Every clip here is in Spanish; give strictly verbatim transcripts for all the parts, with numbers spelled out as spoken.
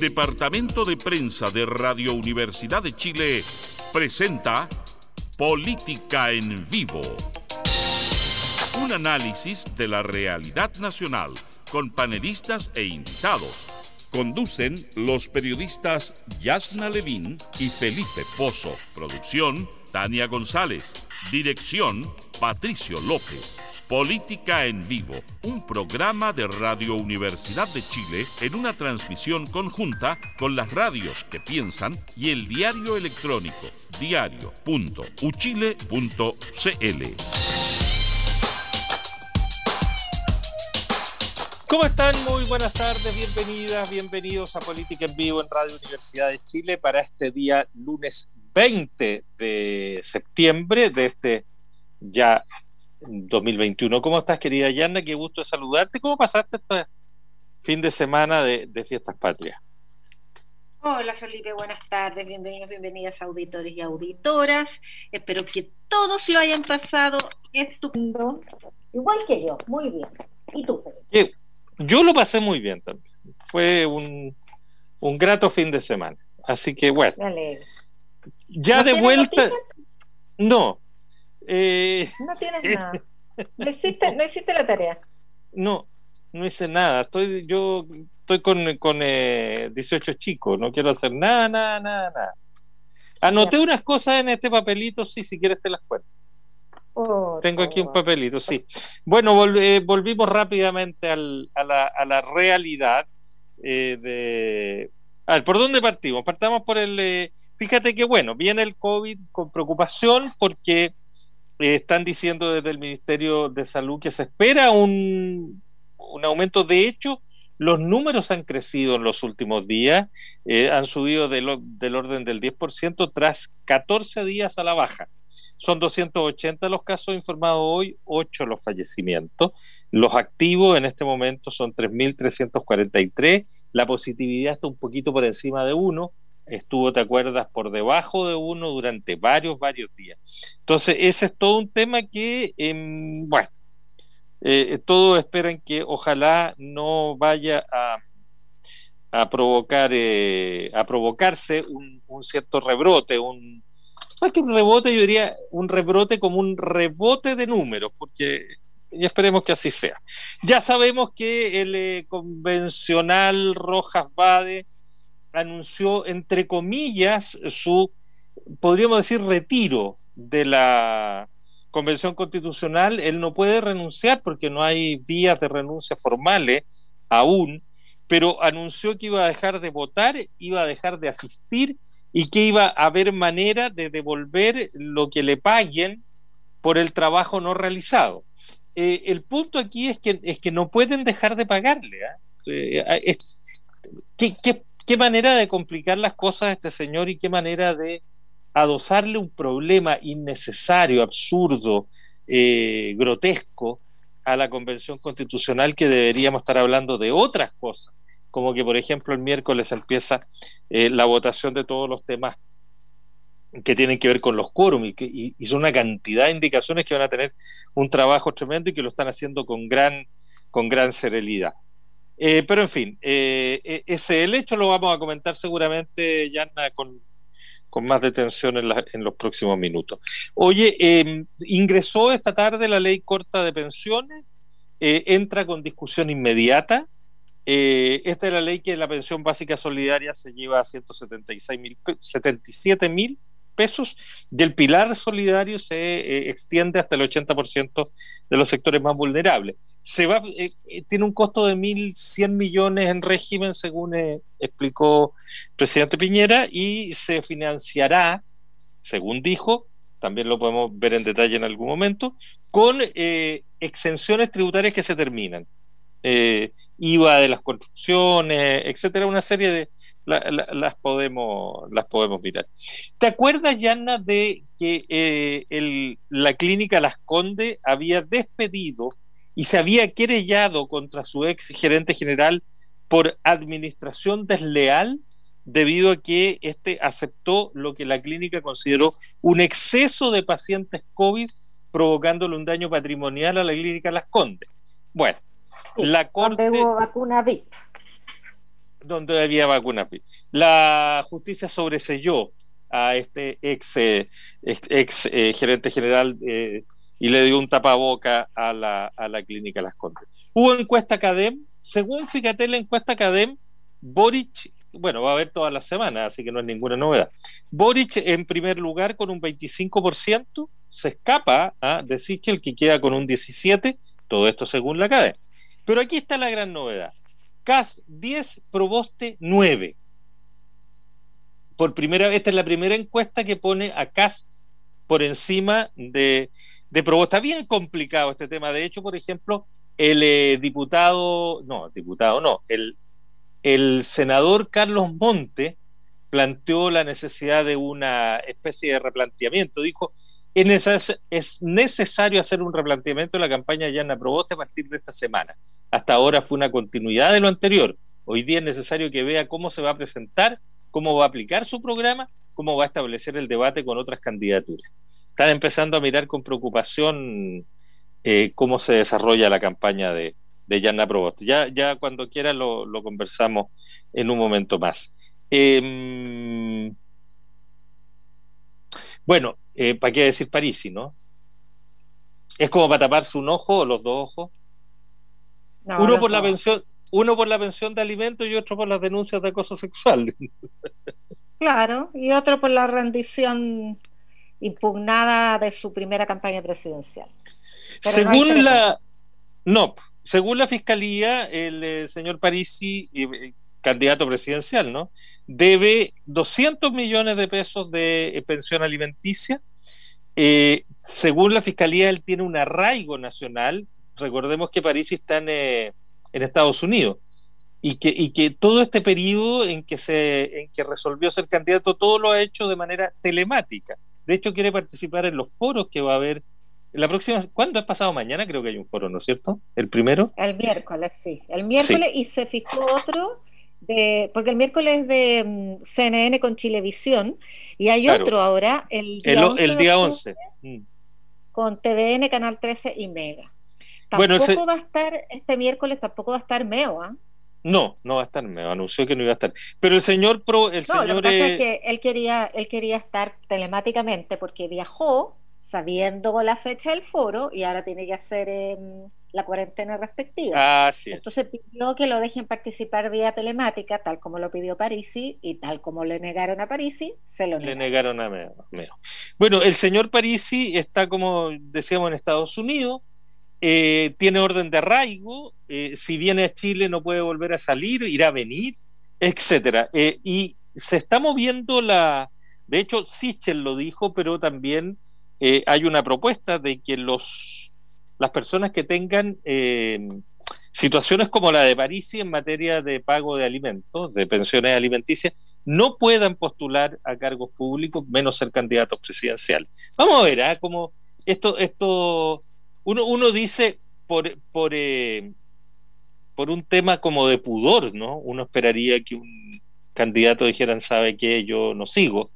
Departamento de Prensa de Radio Universidad de Chile presenta Política en Vivo. Un análisis de la realidad nacional con panelistas e invitados. Conducen los periodistas Yasna Levín y Felipe Pozo. Producción, Tania González. Dirección, Patricio López. Política en Vivo, un programa de Radio Universidad de Chile en una transmisión conjunta con las radios que piensan y el diario electrónico diario punto u chile punto c l. ¿Cómo están? Muy buenas tardes, bienvenidas, bienvenidos a Política en Vivo en Radio Universidad de Chile para este día lunes veinte de septiembre de este ya dos mil veintiuno. ¿Cómo estás, querida Yana? Qué gusto de saludarte. ¿Cómo pasaste este fin de semana de, de Fiestas Patrias? Hola, Felipe, buenas tardes, bienvenidos, bienvenidas auditores y auditoras. Espero que todos lo hayan pasado estupendo, igual que yo, muy bien. ¿Y tú, Felipe? Yo lo pasé muy bien también. Fue un, un grato fin de semana. Así que bueno, Dale. Ya ¿No de vuelta... noticias? No. Eh... No tienes nada. No hiciste, no hiciste la tarea. No, no hice nada. Estoy, yo estoy con, con eh, dieciocho chicos. No quiero hacer nada, nada, nada, nada. Anoté unas cosas en este papelito, sí, si quieres te las cuento. Oh, Tengo aquí un oh. papelito, sí. Bueno, vol- eh, volvimos rápidamente al, a, la, a la realidad eh, de... A ver, ¿por dónde partimos? Partamos por el... Eh... Fíjate que, bueno, viene el COVID con preocupación porque eh, están diciendo desde el Ministerio de Salud que se espera un, un aumento. De hecho, los números han crecido en los últimos días, eh, han subido de lo, del orden del diez por ciento tras catorce días a la baja. Son doscientos ochenta los casos informados hoy, ocho los fallecimientos. Los activos en este momento son tres mil trescientos cuarenta y tres. La positividad está un poquito por encima de uno. Estuvo, ¿te acuerdas?, por debajo de uno durante varios, varios días. Entonces, ese es todo un tema que, eh, bueno, eh, todos esperan que ojalá no vaya a, a provocar, eh, a provocarse un, un cierto rebrote, un más que un rebote, yo diría un rebrote como un rebote de números, porque y esperemos que así sea. Ya sabemos que el eh, convencional Rojas Vade anunció, entre comillas, su, podríamos decir, retiro de la Convención Constitucional. Él no puede renunciar porque no hay vías de renuncia formales aún, pero anunció que iba a dejar de votar, iba a dejar de asistir y que iba a haber manera de devolver lo que le paguen por el trabajo no realizado. Eh, el punto aquí es que, es que no pueden dejar de pagarle. ¿eh? Eh, es, ¿qué, qué, qué manera de complicar las cosas a este señor y qué manera de adosarle un problema innecesario, absurdo, eh, grotesco a la Convención Constitucional, que deberíamos estar hablando de otras cosas, como que, por ejemplo, el miércoles empieza eh, la votación de todos los temas que tienen que ver con los quórum, y, que, y, y son una cantidad de indicaciones que van a tener un trabajo tremendo y que lo están haciendo con gran, con gran celeridad. Eh, pero, en fin, eh, ese el hecho lo vamos a comentar seguramente, Yana, con, con más detención en, la, en los próximos minutos. Oye, eh, ingresó esta tarde la ley corta de pensiones, eh, entra con discusión inmediata. Eh, esta es la ley que la pensión básica solidaria se lleva a ciento setenta y seis mil, setenta y siete mil pesos, y el pilar solidario se eh, extiende hasta el ochenta por ciento de los sectores más vulnerables. Se va, eh, tiene un costo de mil cien millones en régimen, según eh, explicó el presidente Piñera, y se financiará, según dijo, también lo podemos ver en detalle en algún momento, con eh, exenciones tributarias que se terminan. Eh, I V A de las construcciones, etcétera, una serie de la, la, las podemos las podemos mirar. ¿Te acuerdas, Yana, de que eh, el, la clínica Las Condes había despedido y se había querellado contra su ex gerente general por administración desleal, debido a que este aceptó lo que la clínica consideró un exceso de pacientes COVID, provocándole un daño patrimonial a la clínica Las Condes? Bueno, sí, la corte donde hubo vacuna V I P. donde había vacunas. La justicia sobreseyó a este ex, eh, ex, ex eh, gerente general eh, y le dio un tapaboca a la, a la clínica Las Condes. Hubo encuesta CADEM, según fíjate la encuesta CADEM, Boric, bueno, va a haber todas las semanas, así que no es ninguna novedad. Boric en primer lugar con un veinticinco por ciento, se escapa ¿ah? de Sichel, que queda con un diecisiete por ciento, todo esto según la CADEM. Pero aquí está la gran novedad. Kast diez, Proboste nueve. Por primera vez, esta es la primera encuesta que pone a Kast por encima de, de Proboste. Está bien complicado este tema. De hecho, por ejemplo, el eh, diputado, no, diputado no, el, el senador Carlos Monte planteó la necesidad de una especie de replanteamiento. Dijo, es, neces- es necesario hacer un replanteamiento de la campaña de Yanna Proboste a partir de esta semana. Hasta ahora fue una continuidad de lo anterior. Hoy día es necesario que vea cómo se va a presentar, cómo va a aplicar su programa, cómo va a establecer el debate con otras candidaturas. Están empezando a mirar con preocupación eh, cómo se desarrolla la campaña de, de Yanna Proboste. Ya, ya cuando quiera lo, lo conversamos en un momento más. Eh, bueno, eh, ¿para qué decir Parisi, no? Es como para taparse un ojo o los dos ojos. No, uno por la dos. pensión, uno por la pensión de alimentos y otro por las denuncias de acoso sexual. Claro, y otro por la rendición impugnada de su primera campaña presidencial. Pero según no la no, según la fiscalía, el eh, señor Parisi, eh, candidato presidencial, ¿no? Debe doscientos millones de pesos de eh, pensión alimenticia. Eh, según la fiscalía, él tiene un arraigo nacional. Recordemos que Parisi está en, eh, en Estados Unidos y que, y que todo este periodo en que, se, en que resolvió ser candidato, todo lo ha hecho de manera telemática. De hecho, quiere participar en los foros que va a haber la próxima. ¿Cuándo es pasado mañana? Creo que hay un foro, ¿no es cierto? ¿El primero? El miércoles, sí. El miércoles sí. Y se fijó otro, de, porque el miércoles es de um, C N N con Chilevisión y hay claro. otro ahora, el día el, once. El día once. Mm. Con T V N, Canal trece y Mega. Tampoco bueno, ese... va a estar este miércoles, tampoco va a estar Meo, ¿eh? No, no va a estar Meo, anunció que no iba a estar. Pero el señor Pro, el no, señor lo que pasa eh... es que él quería, él quería estar telemáticamente porque viajó sabiendo la fecha del foro y ahora tiene que hacer eh, la cuarentena respectiva. Ah, sí. Entonces pidió que lo dejen participar vía telemática, tal como lo pidió Parisi, y tal como le negaron a Parisi, se lo negaron. Le negaron a Meo. Meo. Bueno, el señor Parisi está, como decíamos, en Estados Unidos, eh, tiene orden de arraigo, eh, si viene a Chile no puede volver a salir, irá a venir, etcétera. Eh, y se está moviendo la... De hecho, Sichel lo dijo, pero también eh, hay una propuesta de que los las personas que tengan eh, situaciones como la de Parisi en materia de pago de alimentos, de pensiones alimenticias, no puedan postular a cargos públicos, menos ser candidatos presidenciales. Vamos a ver, ¿eh? Como esto, esto uno, uno dice por, por, eh, por un tema como de pudor, ¿no? Uno esperaría que un candidato dijeran, ¿sabe qué? Yo no sigo,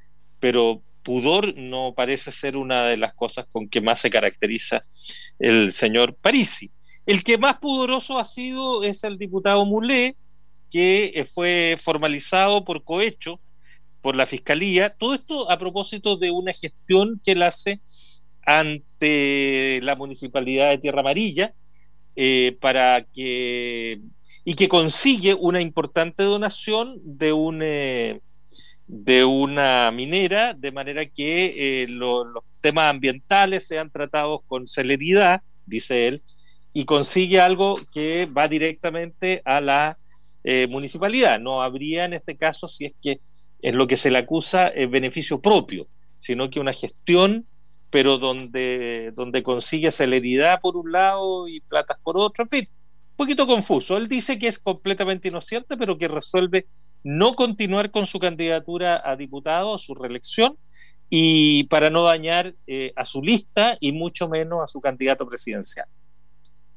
pero pudor no parece ser una de las cosas con que más se caracteriza el señor Parisi. El que más pudoroso ha sido es el diputado Mulé, que fue formalizado por cohecho por la Fiscalía. Todo esto a propósito de una gestión que él hace ante la Municipalidad de Tierra Amarilla eh, para que y que consigue una importante donación de un eh, de una minera, de manera que eh, lo, los temas ambientales sean tratados con celeridad, dice él, y consigue algo que va directamente a la eh, municipalidad. No habría en este caso, si es que es lo que se le acusa, es beneficio propio, sino que una gestión, pero donde, donde consigue celeridad por un lado y platas por otro, en fin, un poquito confuso. Él dice que es completamente inocente, pero que resuelve no continuar con su candidatura a diputado, a su reelección, y para no dañar eh, a su lista y mucho menos a su candidato presidencial.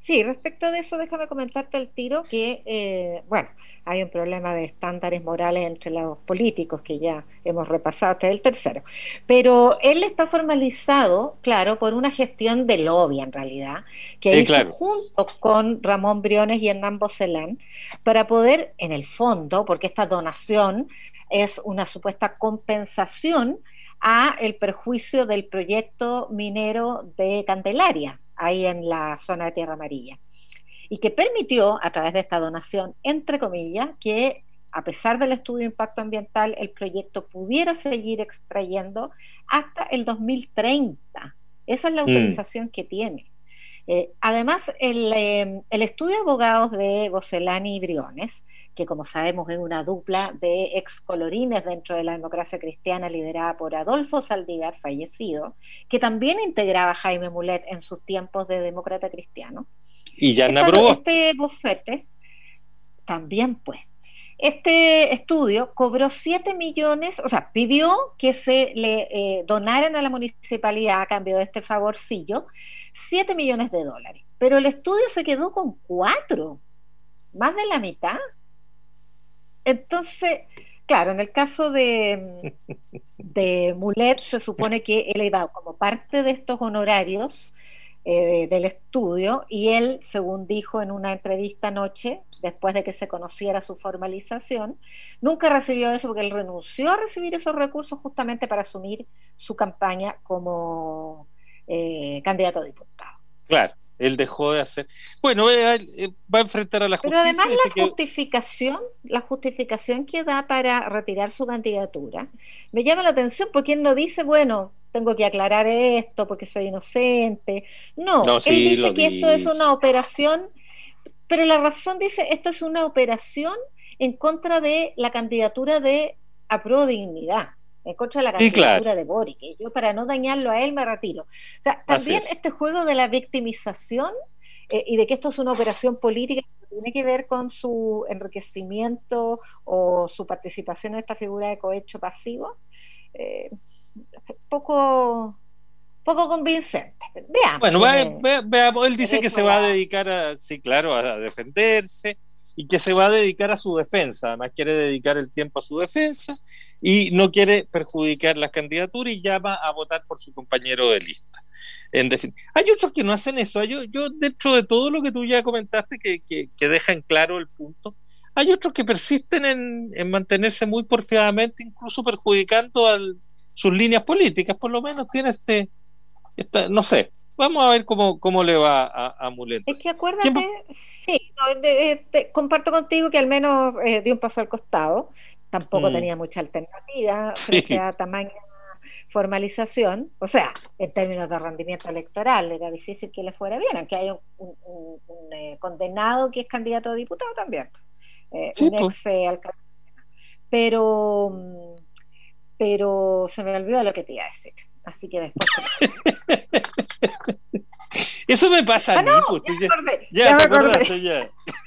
Sí, respecto de eso, déjame comentarte al tiro que, eh, bueno, hay un problema de estándares morales entre los políticos que ya hemos repasado, este es el tercero, pero él está formalizado, claro, por una gestión de lobby en realidad, que Eh, hizo claro. junto con Ramón Briones y Hernán Bocelán, para poder, en el fondo, porque esta donación es una supuesta compensación a el perjuicio del proyecto minero de Candelaria, ahí en la zona de Tierra Amarilla, y que permitió, a través de esta donación, entre comillas, que a pesar del estudio de impacto ambiental, el proyecto pudiera seguir extrayendo hasta el dos mil treinta. Esa es la Mm. autorización que tiene. Eh, además, el, eh, el estudio de abogados de Bocelani y Briones, que como sabemos es una dupla de excolorines dentro de la democracia cristiana liderada por Adolfo Saldívar, fallecido, que también integraba a Jaime Mulet en sus tiempos de demócrata cristiano. Y Yanna Esta, Proboste. este bufete también, pues, este estudio cobró siete millones, o sea, pidió que se le eh, donaran a la municipalidad a cambio de este favorcillo siete millones de dólares, pero el estudio se quedó con cuatro, más de la mitad. Entonces, claro, en el caso de, de Mulet se supone que él iba como parte de estos honorarios eh, del estudio, y él, según dijo en una entrevista anoche, después de que se conociera su formalización, nunca recibió eso porque él renunció a recibir esos recursos justamente para asumir su campaña como eh, candidato a diputado. Claro, él dejó de hacer. Bueno, eh, eh, va a enfrentar a la Pero además justicia y dice la que. justificación, la justificación que da para retirar su candidatura me llama la atención, porque él no dice, bueno, tengo que aclarar esto porque soy inocente. No, No, él sí, lo dice que esto es dice. una operación, pero la razón dice, esto es una operación en contra de la candidatura de Apruebo Dignidad, en contra de la Sí, claro, candidatura de Boric. Y yo, para no dañarlo a él, me retiro. O sea, así también es. este juego de la victimización eh, y de que esto es una operación política que tiene que ver con su enriquecimiento o su participación en esta figura de cohecho pasivo, eh, poco, poco convincente. Veamos, Bueno, va- tiene va- veamos, él dice que derecho se a va a la... dedicar a, sí, claro, a defenderse y que se va a dedicar a su defensa. Además, quiere dedicar el tiempo a su defensa y no quiere perjudicar las candidaturas y llama a votar por su compañero de lista. En defin- Hay otros que no hacen eso. Yo, yo, dentro de todo lo que tú ya comentaste, que, que, que dejan claro el punto, hay otros que persisten en, en mantenerse muy porfiadamente, incluso perjudicando a sus líneas políticas. Por lo menos tiene este, esta, no sé. Vamos a ver cómo, cómo le va a, a Mulet. Es que ¿Quién acuérdate, va? sí, no, de, de, comparto contigo que al menos eh, dio un paso al costado, tampoco Mm, tenía mucha alternativa frente sí, a tamaña formalización, o sea, en términos de rendimiento electoral, era difícil que le fuera bien, aunque hay un, un, un, un eh, condenado que es candidato a diputado también, eh, sí, un pues. ex eh, alcalde, pero, pero se me olvidó lo que te iba a decir, así que después te lo cuento. Eso me pasa a Ah, no, mí, pues ya tú ya, me acordé, ya ya te me acordé. acordaste, ya.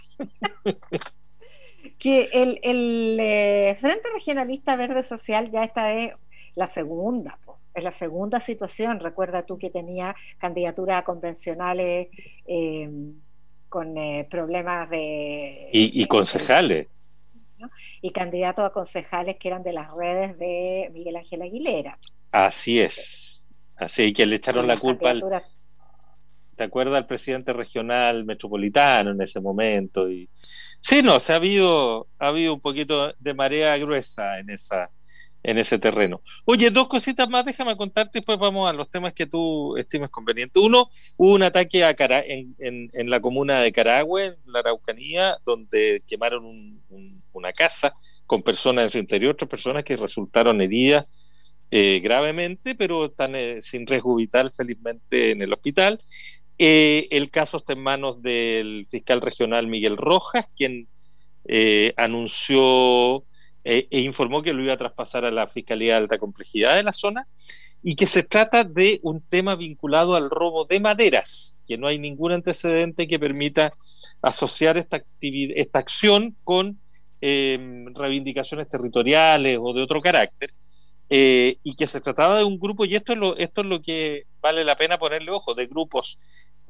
Que el, el eh, Frente Regionalista Verde Social ya está es la segunda, po, es la segunda situación. Recuerda tú que tenía candidaturas a convencionales eh, con eh, problemas de, Y, y de, de concejales. ¿no? Y candidatos a concejales que eran de las redes de Miguel Ángel Aguilera. Así es. Así que le echaron Y la las culpa al, candidaturas, ¿te acuerdas? Al presidente regional metropolitano en ese momento. Y sí, no, se ha habido, ha habido un poquito de marea gruesa en esa, en ese terreno. Oye, dos cositas más, déjame contarte, después vamos a los temas que tú estimes conveniente. Uno, hubo un ataque a Cara en, en, en la comuna de Carahue, en la Araucanía, donde quemaron un, un, una casa con personas en su interior, otras personas que resultaron heridas eh, gravemente, pero están eh, sin riesgo vital, felizmente, en el hospital. Eh, el caso está en manos del fiscal regional Miguel Rojas, quien eh, anunció eh, e informó que lo iba a traspasar a la Fiscalía de Alta Complejidad de la zona y que se trata de un tema vinculado al robo de maderas, que no hay ningún antecedente que permita asociar esta, actividad, esta acción con eh, reivindicaciones territoriales o de otro carácter. Eh, y que se trataba de un grupo, y esto es, lo, esto es lo que vale la pena ponerle ojo, de grupos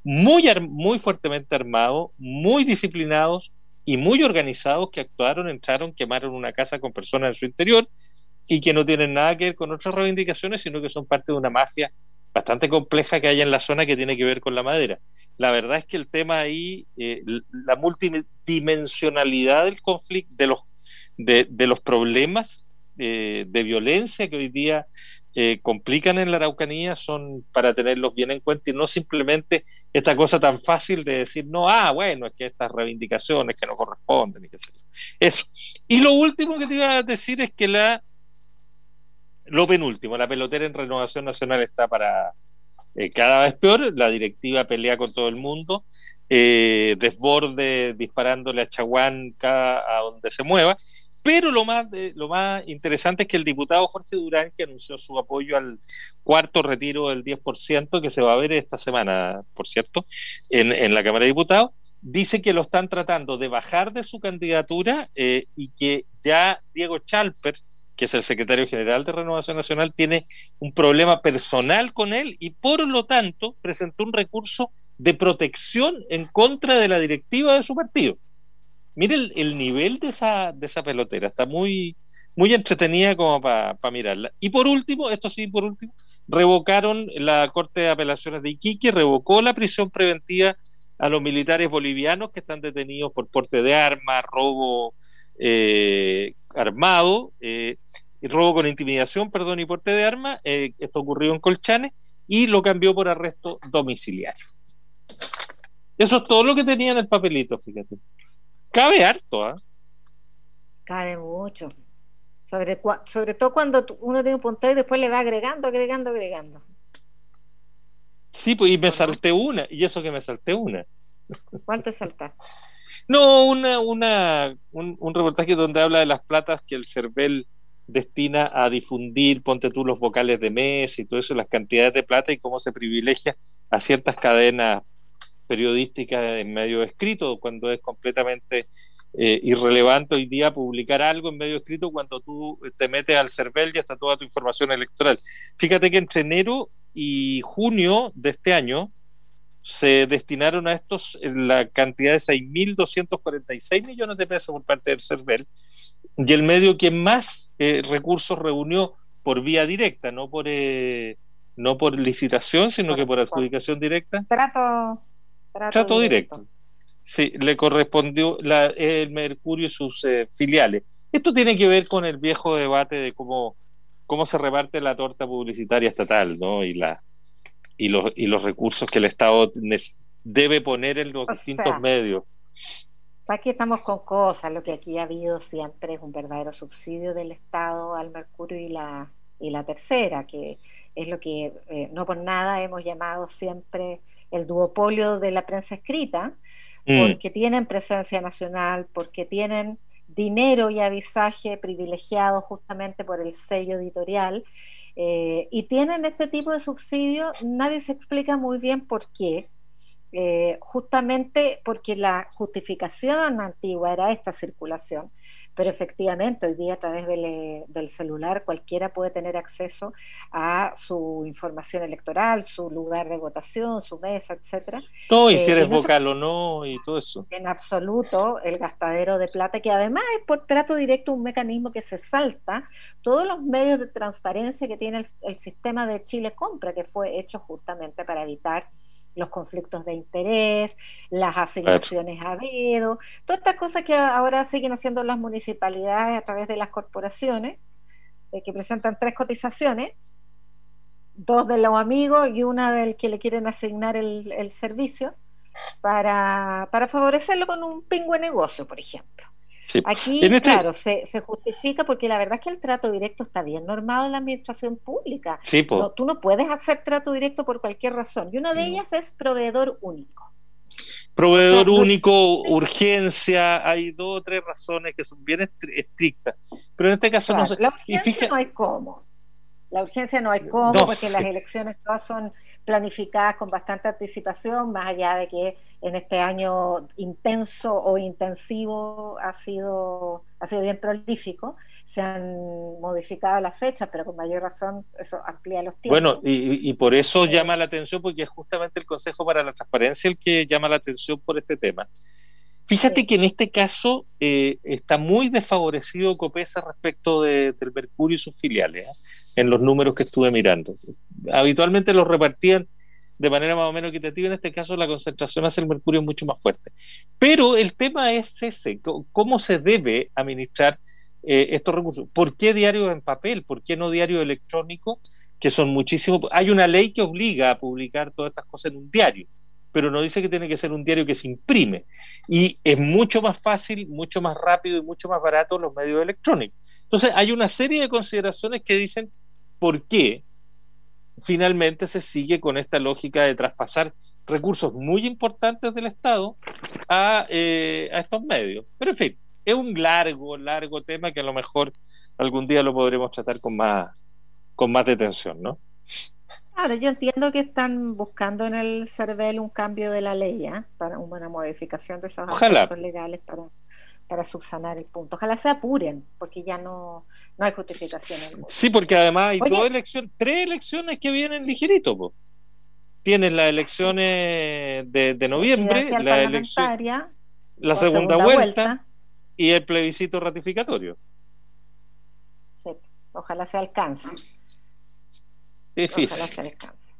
muy, muy fuertemente armados, muy disciplinados y muy organizados, que actuaron, entraron, quemaron una casa con personas en su interior y que no tienen nada que ver con otras reivindicaciones, sino que son parte de una mafia bastante compleja que hay en la zona, que tiene que ver con la madera. La verdad es que el tema ahí, eh, la multidimensionalidad del conflicto, de los, de, de los problemas eh, de violencia que hoy día eh, complican en la Araucanía, son para tenerlos bien en cuenta, y no simplemente esta cosa tan fácil de decir, no, ah, bueno, es que estas reivindicaciones que no corresponden y qué sé yo. Eso. Y lo último que te iba a decir es que la lo penúltimo, la pelotera en Renovación Nacional está para eh, cada vez peor. La directiva pelea con todo el mundo, eh, desborde disparándole a Chaguán cada, a donde se mueva. Pero lo más, eh, lo más interesante es que el diputado Jorge Durán, que anunció su apoyo al cuarto retiro del diez por ciento, que se va a ver esta semana, por cierto, en, en la Cámara de Diputados, dice que lo están tratando de bajar de su candidatura, eh, y que ya Diego Chalper, que es el secretario general de Renovación Nacional, tiene un problema personal con él y por lo tanto presentó un recurso de protección en contra de la directiva de su partido. Mire el, el nivel de esa, de esa pelotera, está muy, muy entretenida como para pa mirarla. Y por último, esto sí, por último, revocaron la Corte de Apelaciones de Iquique, revocó la prisión preventiva a los militares bolivianos que están detenidos por porte de armas, robo eh, armado, eh, robo con intimidación, perdón, y porte de armas. Eh, esto ocurrió en Colchane y lo cambió por arresto domiciliario. Eso es todo lo que tenía en el papelito, fíjate. Cabe harto, ¿ah? ¿eh? Cabe mucho. Sobre, sobre todo cuando uno tiene un punteo y después le va agregando, agregando, agregando. Sí, pues, y me salté una, y eso que me salté una. ¿Cuál te saltaste? No, una, una, un, un reportaje donde habla de las platas que el CERVEL destina a difundir, ponte tú, los vocales de mes y todo eso, las cantidades de plata y cómo se privilegia a ciertas cadenas periodísticas en medio escrito, cuando es completamente eh, irrelevante hoy día publicar algo en medio escrito cuando tú te metes al CERVEL y está toda tu información electoral. Fíjate que entre enero y junio de este año se destinaron a estos la cantidad de seis mil doscientos cuarenta y seis millones de pesos por parte del CERVEL, y el medio que más eh, recursos reunió por vía directa, no por eh, no por licitación, sino por, que por adjudicación por directa. Trato, trato, trato directo. directo. Sí, le correspondió la, el Mercurio y sus eh, filiales. Esto tiene que ver con el viejo debate de cómo, cómo se reparte la torta publicitaria estatal, ¿no? Y la y los, y los recursos que el Estado debe poner en los o distintos sea, medios. Aquí estamos con cosas, lo que aquí ha habido siempre es un verdadero subsidio del Estado al Mercurio y la, y la Tercera, que es lo que eh, no por nada hemos llamado siempre el duopolio de la prensa escrita, mm. porque tienen presencia nacional, porque tienen dinero y avisaje privilegiado justamente por el sello editorial, Eh, y tienen este tipo de subsidios. Nadie se explica muy bien por qué, eh, justamente porque la justificación antigua era esta circulación, pero efectivamente hoy día a través del, del celular cualquiera puede tener acceso a su información electoral, su lugar de votación, su mesa, etcétera. No, y si eres eh, y no vocal se, o no, y todo eso. En absoluto, el gastadero de plata, que además es por trato directo un mecanismo que se salta todos los medios de transparencia que tiene el, el sistema de Chile Compra, que fue hecho justamente para evitar los conflictos de interés, las asignaciones a dedo, todas estas cosas que ahora siguen haciendo las municipalidades a través de las corporaciones, eh, que presentan tres cotizaciones, dos de los amigos y una del que le quieren asignar el, el servicio, para, para favorecerlo con un pingüe negocio, por ejemplo. Sí. Aquí, este... claro, se, se justifica porque la verdad es que el trato directo está bien normado en la administración pública. Sí, no, tú no puedes hacer trato directo por cualquier razón. Y una de ellas es proveedor único. Proveedor o sea, único, no... urgencia, hay dos o tres razones que son bien estrictas. Pero en este caso claro, no se... La urgencia y fíjate... no hay cómo. La urgencia no hay cómo, no, porque sí. las elecciones todas son planificadas con bastante anticipación, más allá de que en este año intenso o intensivo ha sido, ha sido bien prolífico, se han modificado las fechas, pero con mayor razón eso amplía los tiempos. Bueno, y, y por eso Eh, llama la atención, porque es justamente el Consejo para la Transparencia el que llama la atención por este tema. Fíjate sí. que en este caso eh, está muy desfavorecido Copesa respecto de, del Mercurio y sus filiales, ¿eh? En los números que estuve mirando. Habitualmente los repartían de manera más o menos equitativa, en este caso la concentración hacia el Mercurio es mucho más fuerte. Pero el tema es ese, ¿cómo se debe administrar eh, estos recursos? ¿Por qué diarios en papel? ¿Por qué no diarios electrónicos? Que son muchísimos. Hay una ley que obliga a publicar todas estas cosas en un diario, pero no dice que tiene que ser un diario que se imprime. Y es mucho más fácil, mucho más rápido y mucho más barato los medios electrónicos. Entonces hay una serie de consideraciones que dicen por qué finalmente se sigue con esta lógica de traspasar recursos muy importantes del Estado a, eh, a estos medios. Pero en fin, es un largo, largo tema que a lo mejor algún día lo podremos tratar con más, con más detención, ¿no? Ahora, yo entiendo que están buscando en el CERVEL un cambio de la ley, ¿eh? Para una modificación de esos Ojalá. aspectos legales para, para subsanar el punto. Ojalá se apuren, porque ya no, no hay justificación. Sí, porque además hay Oye, dos elecciones, tres elecciones que vienen ligerito, po. Tienes las elecciones de, de noviembre, la elección, parlamentaria, la o segunda, segunda vuelta, vuelta, y el plebiscito ratificatorio. sí, ojalá se alcance. Difícil. Ojalá se alcance.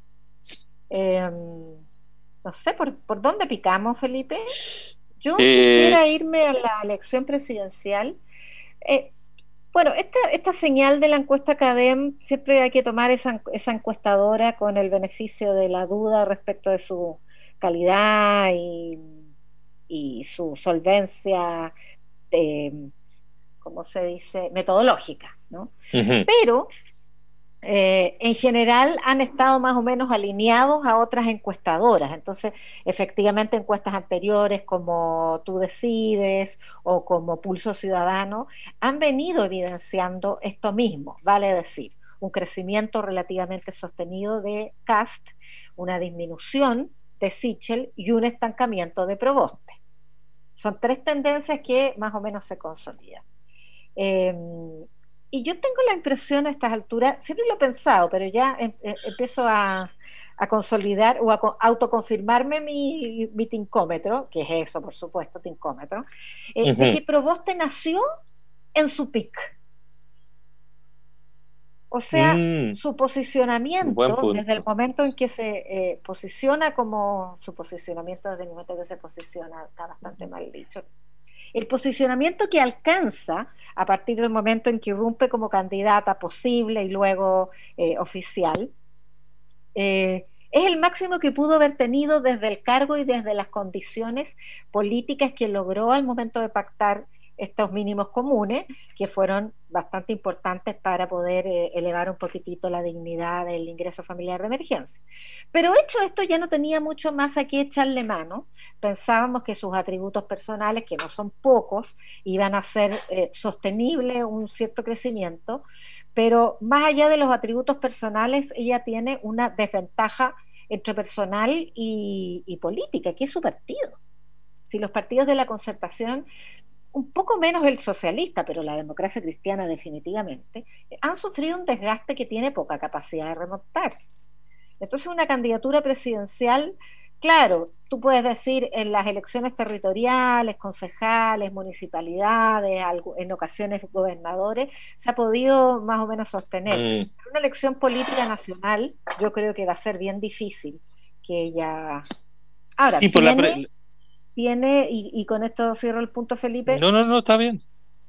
Eh, no sé, ¿por, ¿por dónde picamos, Felipe? Yo Eh, quisiera irme a la elección presidencial. Eh, bueno, esta, esta señal de la encuesta CADEM, siempre hay que tomar esa, esa encuestadora con el beneficio de la duda respecto de su calidad y, y su solvencia, eh, ¿cómo se dice? Metodológica, ¿no? uh-huh. Pero Eh, en general han estado más o menos alineados a otras encuestadoras. Entonces, efectivamente, encuestas anteriores como Tú Decides o como Pulso Ciudadano han venido evidenciando esto mismo, vale decir, un crecimiento relativamente sostenido de Kast, una disminución de Sichel y un estancamiento de Proboste. Son tres tendencias que más o menos se consolidan. Eh, Y yo tengo la impresión a estas alturas, siempre lo he pensado, pero ya em, em, empiezo a, a consolidar o a co- autoconfirmarme mi, mi tincómetro, que es eso, por supuesto, tincómetro, eh, de Uh-huh. que Proboste nació en su pic. O sea, Mm, su buen posicionamiento, desde el punto. momento en que se eh, posiciona como su posicionamiento, desde el momento que se posiciona, está bastante mal dicho, el posicionamiento que alcanza a partir del momento en que irrumpe como candidata posible y luego eh, oficial, eh, es el máximo que pudo haber tenido desde el cargo y desde las condiciones políticas que logró al momento de pactar estos mínimos comunes, que fueron bastante importantes para poder eh, elevar un poquitito la dignidad del ingreso familiar de emergencia. Pero hecho esto, ya no tenía mucho más a qué echarle mano. Pensábamos que sus atributos personales, que no son pocos, iban a ser eh, sostenible un cierto crecimiento, pero más allá de los atributos personales, ella tiene una desventaja entre personal y, y política, que es su partido. Si los partidos de la concertación, un poco menos el socialista, pero la democracia cristiana definitivamente, han sufrido un desgaste que tiene poca capacidad de remontar. Entonces, una candidatura presidencial, claro, tú puedes decir en las elecciones territoriales, concejales, municipalidades, en ocasiones gobernadores, se ha podido más o menos sostener. Mm. Pero una elección política nacional, yo creo que va a ser bien difícil que ella... Ahora, Sí, por la tiene, pre... tiene y, y con esto cierro el punto, Felipe, No, no, no, está bien.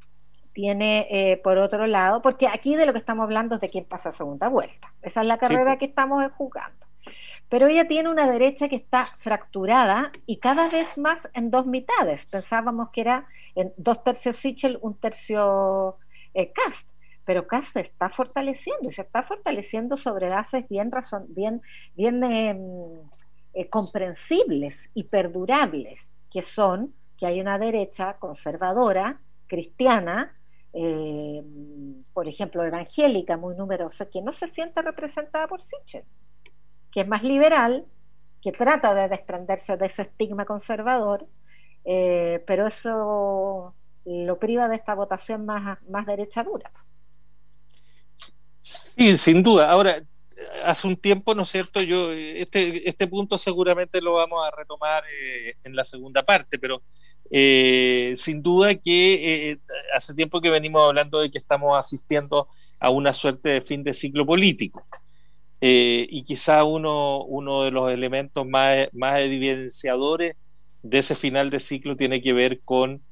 tiene eh, por otro lado, porque aquí de lo que estamos hablando es de quién pasa a segunda vuelta. Esa es la Sí, carrera po. que estamos jugando. Pero ella tiene una derecha que está fracturada y cada vez más en dos mitades. Pensábamos que era en dos tercios Sichel, un tercio eh, Kast, pero Kast se está fortaleciendo y se está fortaleciendo sobre bases bien, razón, bien, bien eh, eh, comprensibles y perdurables, que son que hay una derecha conservadora, cristiana, eh, por ejemplo, evangélica, muy numerosa, que no se siente representada por Sichel, que es más liberal, que trata de desprenderse de ese estigma conservador, eh, pero eso lo priva de esta votación más, más derecha dura. Sí, sin duda. Ahora, hace un tiempo, ¿no es cierto? Yo, este, este punto seguramente lo vamos a retomar eh, en la segunda parte, pero eh, sin duda que eh, hace tiempo que venimos hablando de que estamos asistiendo a una suerte de fin de ciclo político. Eh, y quizá uno, uno de los elementos más, más evidenciadores de ese final de ciclo tiene que ver con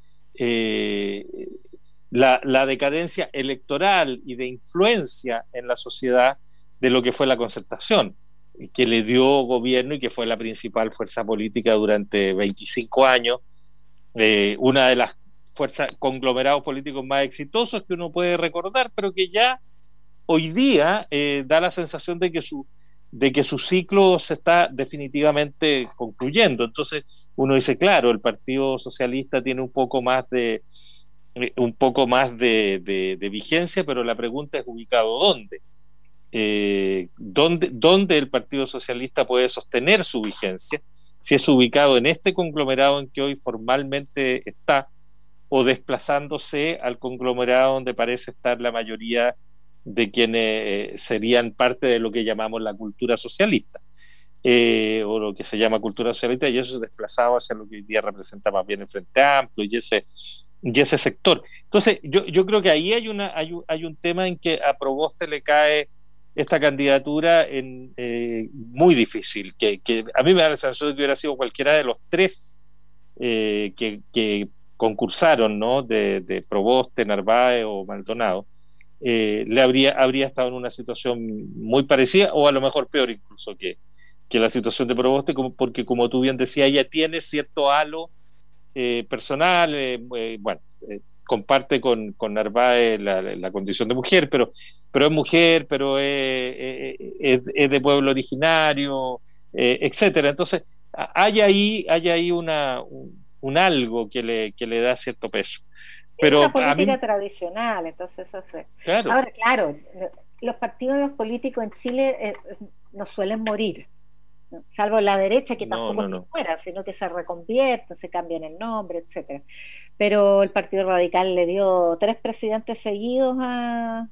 eh, la, la decadencia electoral y de influencia en la sociedad de lo que fue la Concertación, que le dio gobierno y que fue la principal fuerza política durante veinticinco años, eh, una de las fuerzas, conglomerados políticos más exitosos que uno puede recordar, pero que ya hoy día eh, da la sensación de que su de que su ciclo se está definitivamente concluyendo. Entonces uno dice, claro, el Partido Socialista tiene un poco más de un poco más de, de, de vigencia, pero la pregunta es ubicado dónde. Eh, ¿dónde, ¿Dónde el Partido Socialista puede sostener su vigencia? Si es ubicado en este conglomerado en que hoy formalmente está, o desplazándose al conglomerado donde parece estar la mayoría de quienes eh, serían parte de lo que llamamos la cultura socialista, eh, o lo que se llama cultura socialista, y eso es desplazado hacia lo que hoy día representa más bien el Frente Amplio y ese, y ese sector. Entonces, yo, yo creo que ahí hay, una, hay, un, hay un tema en que a Proboste le cae esta candidatura en, eh, muy difícil, que, que a mí me da la sensación de que hubiera sido cualquiera de los tres eh, que, que concursaron, ¿no? de, de Proboste, Narváez o Maldonado, eh, le habría, habría estado en una situación muy parecida, o a lo mejor peor incluso que, que la situación de Proboste, como, porque como tú bien decías, ella tiene cierto halo eh, personal, eh, eh, bueno, eh, comparte con, con Narváez la, la condición de mujer, pero, pero es mujer, pero es, es, es de pueblo originario, eh, etcétera. Entonces, hay ahí, hay ahí una, un, un algo que le, que le da cierto peso. Pero es una política a mí, tradicional, entonces eso fue. Claro. Ahora, claro, los partidos políticos en Chile eh, no suelen morir, ¿no? Salvo la derecha, que no, tampoco no, no. se muera, sino que se reconvierte, se cambian el nombre, etcétera. Pero el Partido Radical le dio tres presidentes seguidos a,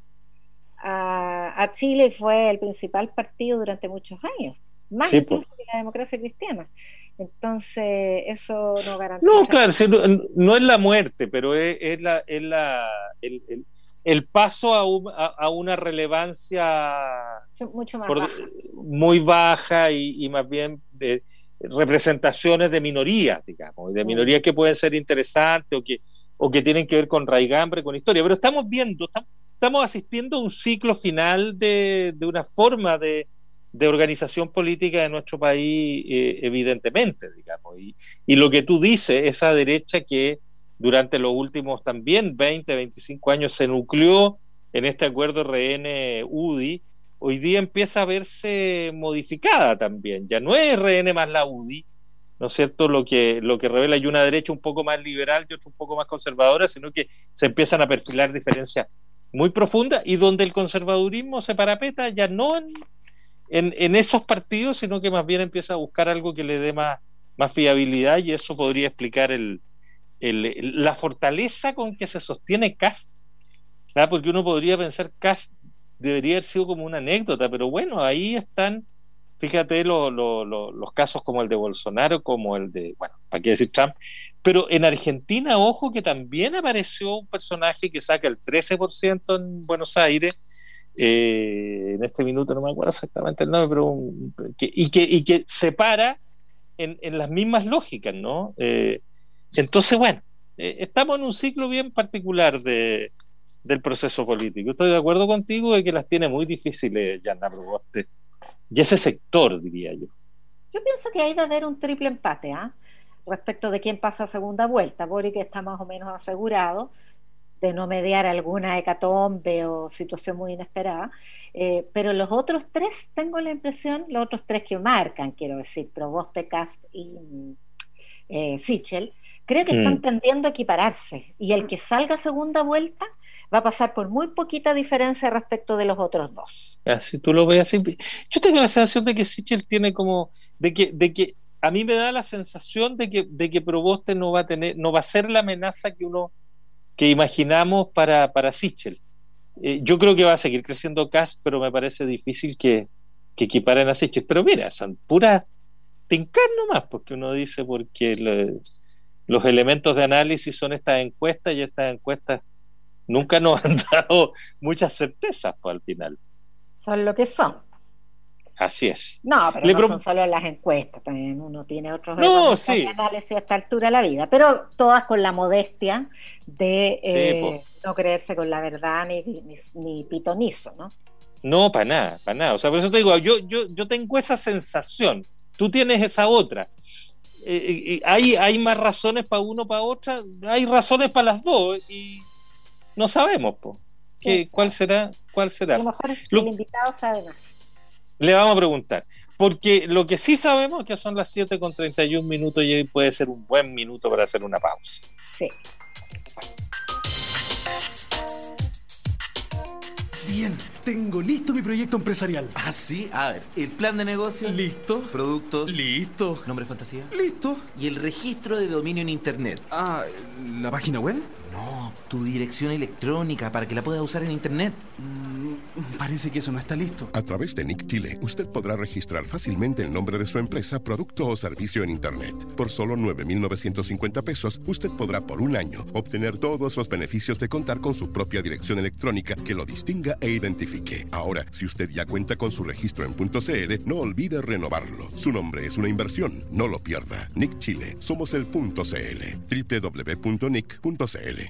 a, a Chile y fue el principal partido durante muchos años, más Sí, incluso pues. que la democracia cristiana. Entonces, eso no garantiza. No, claro, sí, no, no es la muerte, pero es, es, la, es la, el, el, el paso a, un, a, a una relevancia mucho más por, baja. muy baja y, y más bien de representaciones de minorías, digamos, de minorías que pueden ser interesantes o que, o que tienen que ver con raigambre, con historia. Pero estamos viendo, estamos, estamos asistiendo a un ciclo final de, de una forma de de organización política de nuestro país, eh, evidentemente, digamos. Y, y lo que tú dices, esa derecha que durante los últimos también veinte, veinticinco años se nucleó en este acuerdo R N-U D I, hoy día empieza a verse modificada también. Ya no es R N más la U D I, ¿no es cierto? Lo que, lo que revela hay una derecha un poco más liberal y otra un poco más conservadora, sino que se empiezan a perfilar diferencias muy profundas y donde el conservadurismo se parapeta ya no en En, en esos partidos, sino que más bien empieza a buscar algo que le dé más, más fiabilidad, y eso podría explicar el, el, la fortaleza con que se sostiene Kast, ¿verdad? Porque uno podría pensar Kast debería haber sido como una anécdota, pero bueno, ahí están, fíjate lo, lo, lo, los casos como el de Bolsonaro, como el de, bueno, ¿para qué decir Trump? Pero en Argentina, ojo que también apareció un personaje que saca el trece por ciento en Buenos Aires. Eh, en este minuto no me acuerdo exactamente el nombre, pero un, que, y, que, y que se para en, en las mismas lógicas, ¿no? Eh, entonces, bueno, eh, estamos en un ciclo bien particular de, del proceso político. Estoy de acuerdo contigo de que las tiene muy difíciles Yanna Proboste y ese sector, diría yo. Yo pienso que ahí va a haber un triple empate, ¿eh? Respecto de quién pasa a segunda vuelta. Boric está más o menos asegurado de no mediar alguna hecatombe o situación muy inesperada, eh, pero los otros tres, tengo la impresión, los otros tres que marcan, quiero decir, Proboste, Kast y eh, Sichel, creo que están mm. tendiendo a equipararse, y el que salga segunda vuelta va a pasar por muy poquita diferencia respecto de los otros dos. Así tú lo ves así. Yo tengo la sensación de que Sichel tiene como, de que, de que a mí me da la sensación de que, de que Proboste no va a tener, no va a ser la amenaza que uno que imaginamos para, para Sichel. Eh, yo creo que va a seguir creciendo Kast, pero me parece difícil que, que equiparen a Sichel. Pero mira, son puras tincar nomás, porque uno dice porque le, los elementos de análisis son estas encuestas y estas encuestas nunca nos han dado muchas certezas pues, al final. Son lo que son. Así es. No, pero Le no pro... son solo las encuestas, también uno tiene otros no, sí. análisis a esta altura de la vida, pero todas con la modestia de eh, sí, no creerse con la verdad ni, ni, ni pitonizo, ¿no? No, para nada, para nada. O sea, por eso te digo, yo, yo, yo tengo esa sensación, tú tienes esa otra. Eh, eh, ¿hay, ¿Hay más razones para uno, para otra? Hay razones para las dos y no sabemos, po. ¿Qué, ¿Cuál será? ¿Cuál será? A lo mejor el lo... invitado sabe más. Le vamos a preguntar, porque lo que sí sabemos es que son las siete con treinta y un minutos y puede ser un buen minuto para hacer una pausa. Sí. Bien, tengo listo mi proyecto empresarial. Ah, sí, a ver, el plan de negocio. Listo. Productos. Listo. Nombre de fantasía. Listo. Y el registro de dominio en internet. Ah, ¿la página web? No, tu dirección electrónica para que la puedas usar en internet. Mm, parece que eso no está listo. A través de Nick Chile, usted podrá registrar fácilmente el nombre de su empresa, producto o servicio en internet. Por solo nueve mil novecientos cincuenta pesos, usted podrá por un año obtener todos los beneficios de contar con su propia dirección electrónica que lo distinga e identifique. Ahora, si usted ya cuenta con su registro en .cl, no olvide renovarlo. Su nombre es una inversión, no lo pierda. Nick Chile, somos el .cl. doble u doble u doble u punto nick punto c l.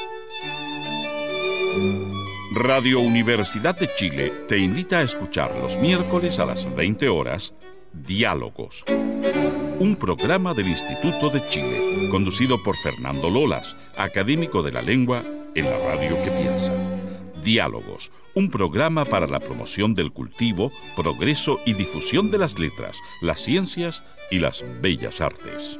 Radio Universidad de Chile te invita a escuchar los miércoles a las veinte horas Diálogos, un programa del Instituto de Chile, conducido por Fernando Lolas, académico de la lengua en la radio que piensa. Diálogos, un programa para la promoción del cultivo, progreso y difusión de las letras, las ciencias y las bellas artes.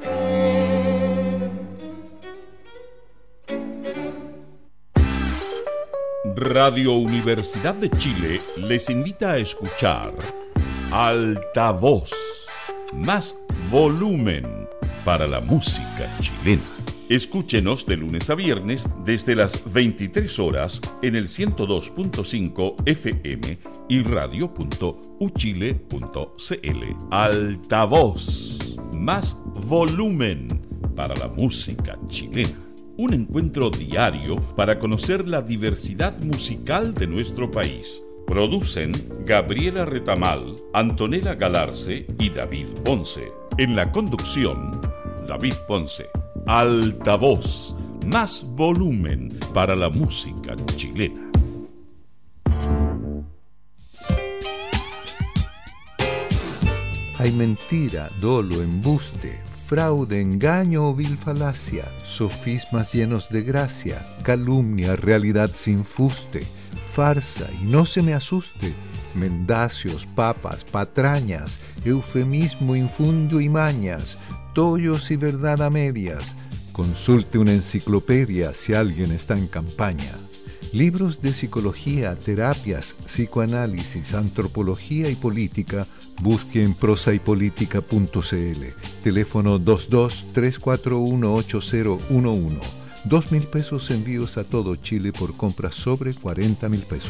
Radio Universidad de Chile les invita a escuchar Altavoz, más volumen para la música chilena. Escúchenos de lunes a viernes desde las veintitrés horas en el ciento dos punto cinco F M y radio punto u chile punto c l. Altavoz, más volumen para la música chilena. Un encuentro diario para conocer la diversidad musical de nuestro país. Producen Gabriela Retamal, Antonella Galarce y David Ponce. En la conducción, David Ponce. Altavoz, más volumen para la música chilena. Hay mentira, dolo, embuste, fraude, engaño o vil falacia, sofismas llenos de gracia, calumnia, realidad sin fuste, farsa y no se me asuste, mendacios, papas, patrañas, eufemismo, infundio y mañas, tollos y verdad a medias. Consulte una enciclopedia si alguien está en campaña. Libros de psicología, terapias, psicoanálisis, antropología y política, busque en prosa y política punto c l. Teléfono dos dos tres cuatro uno ocho cero uno uno. Dos mil pesos envíos a todo Chile por compras sobre cuarenta mil pesos.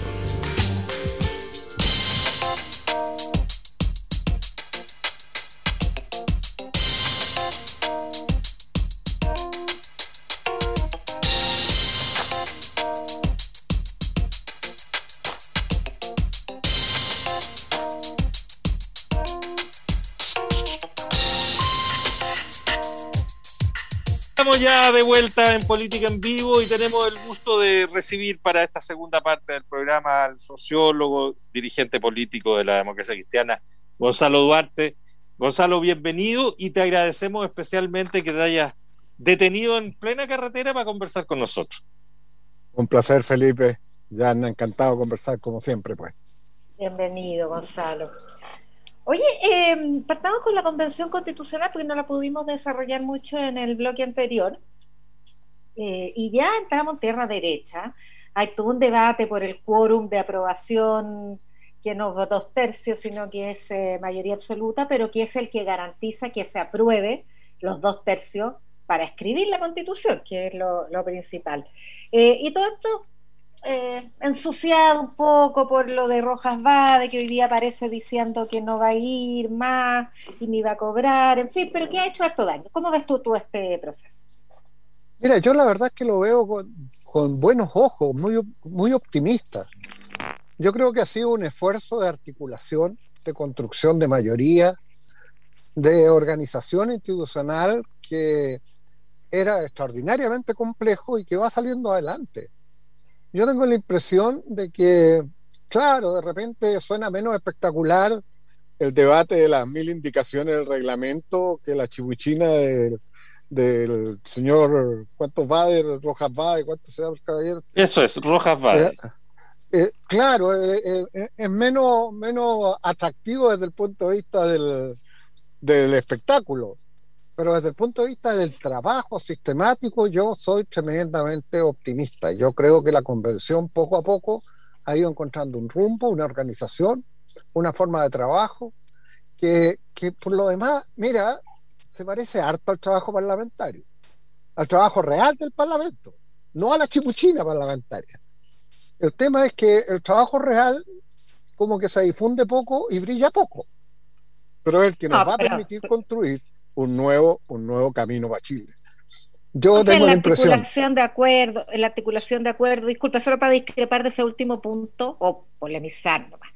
Estamos ya de vuelta en Política en Vivo y tenemos el gusto de recibir para esta segunda parte del programa al sociólogo, dirigente político de la Democracia Cristiana, Gonzalo Duarte. Gonzalo, bienvenido y te agradecemos especialmente que te hayas detenido en plena carretera para conversar con nosotros. Un placer, Felipe. Ya han encantado conversar como siempre, pues. Bienvenido, Gonzalo. Oye, eh, partamos con la Convención Constitucional porque no la pudimos desarrollar mucho en el bloque anterior. Eh, y ya entramos en tierra derecha. Hay todo un debate por el quórum de aprobación, que no es dos tercios, sino que es eh, mayoría absoluta, pero que es el que garantiza que se apruebe los dos tercios para escribir la Constitución, que es lo, lo principal. Eh, y todo esto eh, ensuciado un poco por lo de Rojas Vade, que hoy día aparece diciendo que no va a ir más y ni va a cobrar, en fin, pero que ha hecho harto daño. ¿Cómo ves tú, tú este proceso? Mira, yo la verdad es que lo veo con, con buenos ojos, muy, muy optimista. Yo creo que ha sido un esfuerzo de articulación, de construcción de mayoría, de organización institucional que era extraordinariamente complejo y que va saliendo adelante. Yo tengo la impresión de que, claro, de repente suena menos espectacular el debate de las mil indicaciones del reglamento que la chibuchina del, del señor, ¿cuántos Vade? Rojas Vade, ¿cuántos se llama el caballero? Eso es, Rojas Vade. Eh, eh, claro, eh, eh, es menos, menos atractivo desde el punto de vista del, del espectáculo, pero desde el punto de vista del trabajo sistemático yo soy tremendamente optimista. Yo creo que la convención poco a poco ha ido encontrando un rumbo, una organización, una forma de trabajo que, que por lo demás, mira, se parece harto al trabajo parlamentario, al trabajo real del Parlamento, no a la chipuchina parlamentaria. El tema es que el trabajo real como que se difunde poco y brilla poco, pero es el que nos No, va a pero, permitir construir un nuevo, un nuevo camino para Chile. Yo o sea, tengo en la la impresión. articulación de acuerdo, en la articulación de acuerdo, disculpa, solo para discrepar de ese último punto, o polemizar nomás.